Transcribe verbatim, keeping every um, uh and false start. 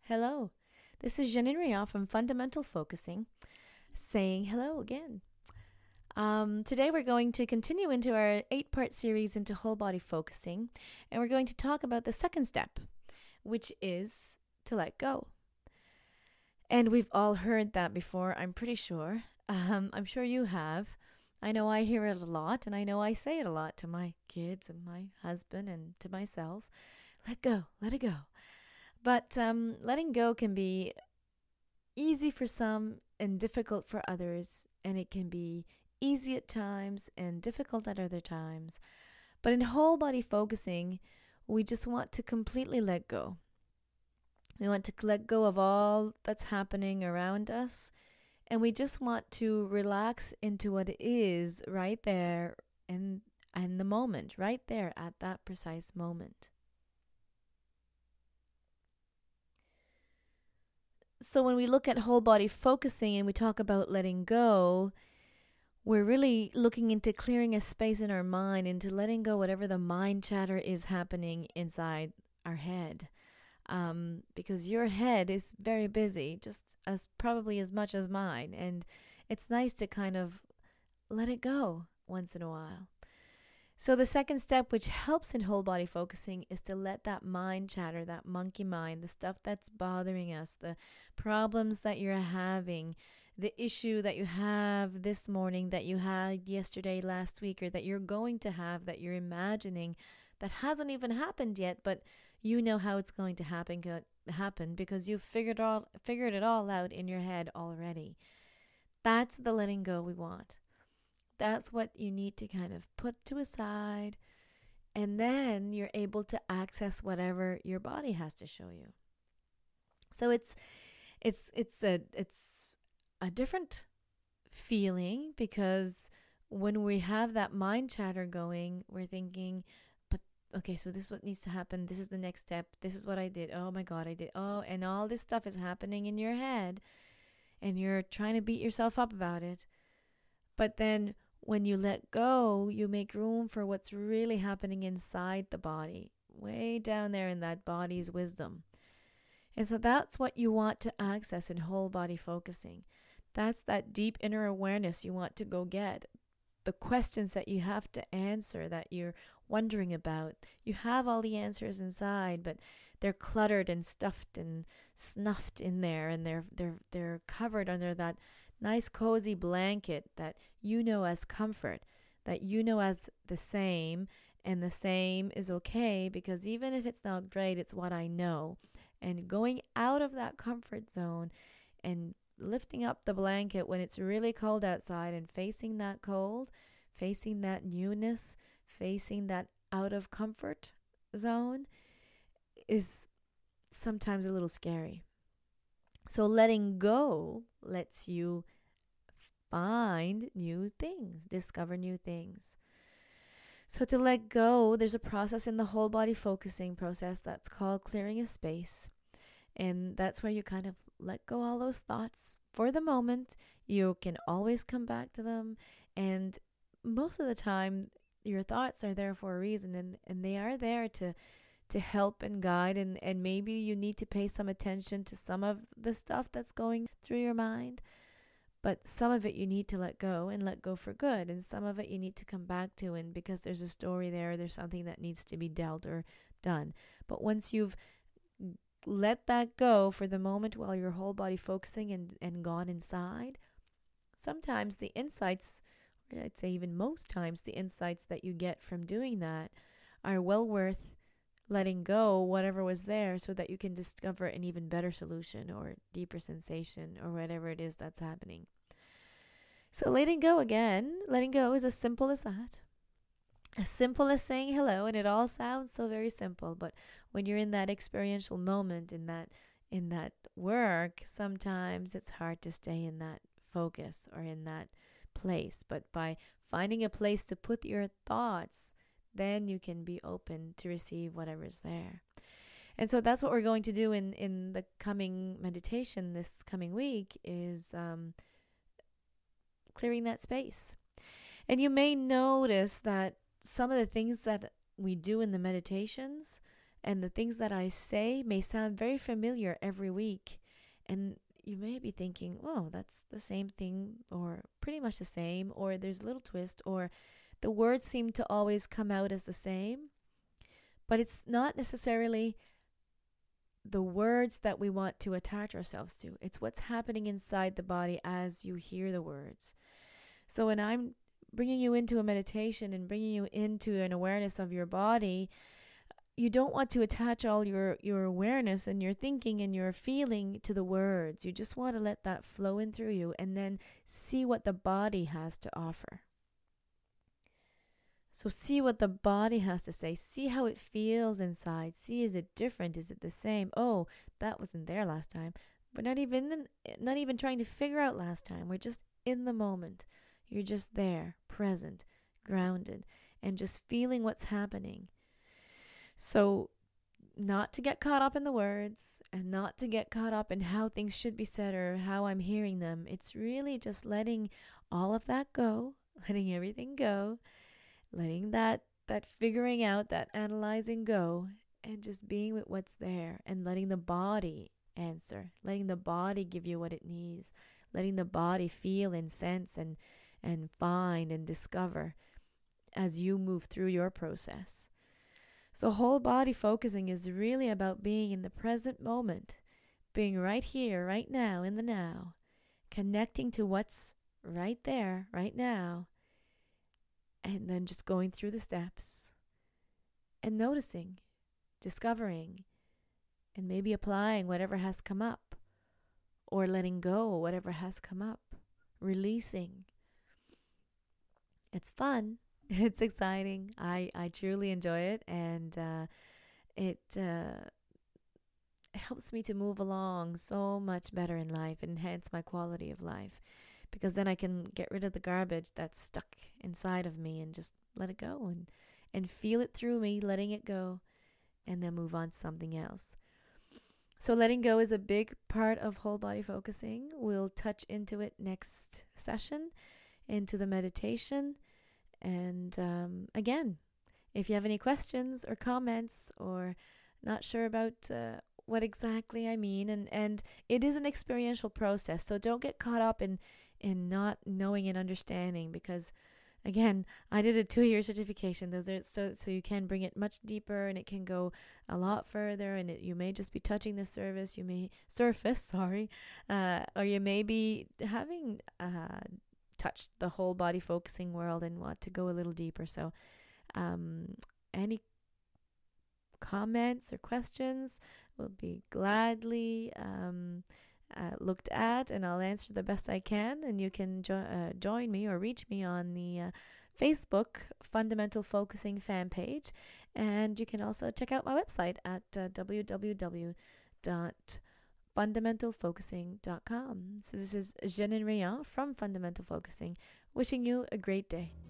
Hello. This is Janine Rion from Fundamental Focusing saying hello again. Um, today we're going to continue into our eight part series into whole body focusing, and we're going to talk about the second step, which is to let go. And we've all heard that before, I'm pretty sure. Um, I'm sure you have. I know I hear it a lot, and I know I say it a lot to my kids and my husband and to myself. Let go, let it go. But um, letting go can be easy for some and difficult for others, and it can be easy at times and difficult at other times. But in whole body focusing, we just want to completely let go. We want to let go of all that's happening around us, and we just want to relax into what is right there in, in the moment, right there at that precise moment. So when we look at whole body focusing and we talk about letting go, we're really looking into clearing a space in our mind, into letting go whatever the mind chatter is happening inside our head. Um, because your head is very busy, just as probably as much as mine. And it's nice to kind of let it go once in a while. So the second step, which helps in whole body focusing, is to let that mind chatter, that monkey mind, the stuff that's bothering us, the problems that you're having, the issue that you have this morning, that you had yesterday, last week, or that you're going to have, that you're imagining, that hasn't even happened yet, but you know how it's going to happen happen because you've figured all figured it all out in your head already. That's the letting go we want. That's what you need to kind of put to a side, and then you're able to access whatever your body has to show you. So it's it's it's a it's a different feeling, because when we have that mind chatter going, we're thinking, but okay, so this is what needs to happen. This is the next step. This is what I did. Oh my God, I did. Oh, and all this stuff is happening in your head, and you're trying to beat yourself up about it. But then when you let go, you make room for what's really happening inside the body, way down there in that body's wisdom. And so that's what you want to access in whole body focusing. That's that deep inner awareness you want to go get. The questions that you have to answer, that you're wondering about. You have all the answers inside, but they're cluttered and stuffed and snuffed in there, and they're they're they're covered under that nice cozy blanket that you know as comfort, that you know as the same, and the same is okay, because even if it's not great, it's what I know. And going out of that comfort zone and lifting up the blanket when it's really cold outside and facing that cold, facing that newness, facing that out of comfort zone is sometimes a little scary. So letting go lets you find new things, discover new things. So to let go, there's a process in the whole body focusing process that's called clearing a space. And that's where you kind of let go all those thoughts for the moment. You can always come back to them. And most of the time, your thoughts are there for a reason, and, and they are there to to help and guide, and, and maybe you need to pay some attention to some of the stuff that's going through your mind, but some of it you need to let go, and let go for good, and some of it you need to come back to, and because there's a story there, there's something that needs to be dealt or done. But once you've let that go for the moment while your whole body focusing and, and gone inside, sometimes the insights, or I'd say even most times, the insights that you get from doing that are well worth letting go whatever was there, so that you can discover an even better solution or deeper sensation or whatever it is that's happening. So letting go again, letting go is as simple as that. As simple as saying hello, and it all sounds so very simple, but when you're in that experiential moment, in that in that work, sometimes it's hard to stay in that focus or in that place. But by finding a place to put your thoughts, then you can be open to receive whatever's there. And so that's what we're going to do in, in the coming meditation this coming week, is um, clearing that space. And you may notice that some of the things that we do in the meditations And the things that I say may sound very familiar every week. And you may be thinking, oh, that's the same thing, or pretty much the same, or there's a little twist, or the words seem to always come out as the same. But it's not necessarily the words that we want to attach ourselves to. It's what's happening inside the body as you hear the words. So when I'm bringing you into a meditation and bringing you into an awareness of your body, you don't want to attach all your, your awareness and your thinking and your feeling to the words. You just want to let that flow in through you and then see what the body has to offer. So see what the body has to say. See how it feels inside. See, is it different? Is it the same? Oh, that wasn't there last time. We're not even not even trying to figure out last time. We're just in the moment. You're just there, present, grounded, and just feeling what's happening. So not to get caught up in the words and not to get caught up in how things should be said or how I'm hearing them. It's really just letting all of that go, letting everything go, letting that, that figuring out, that analyzing go, and just being with what's there and letting the body answer, letting the body give you what it needs, letting the body feel and sense and, and find and discover as you move through your process. So whole body focusing is really about being in the present moment, being right here, right now, in the now, connecting to what's right there, right now, and then just going through the steps and noticing, discovering, and maybe applying whatever has come up, or letting go whatever has come up, releasing. It's fun. It's exciting. I, I truly enjoy it, and uh, it uh, helps me to move along so much better in life and enhance my quality of life, because then I can get rid of the garbage that's stuck inside of me and just let it go and, and feel it through me, letting it go, and then move on to something else. So letting go is a big part of whole body focusing. We'll touch into it next session, into the meditation. And um, again, if you have any questions or comments or not sure about uh, what exactly I mean, and, and it is an experiential process, so don't get caught up in, in not knowing and understanding, because again, I did a two-year certification. Those are, so so you can bring it much deeper and it can go a lot further, and it, you may just be touching the surface, you may surface, sorry, uh, or you may be having uh, touched the whole body focusing world and want to go a little deeper. So um, any comments or questions will be gladly um, uh, looked at, and I'll answer the best I can. And you can jo- uh, join me or reach me on the uh, Facebook Fundamental Focusing fan page, and you can also check out my website at uh, w w w dot fundamental focusing dot com. So this is Jeanine Rayon from Fundamental Focusing, wishing you a great day.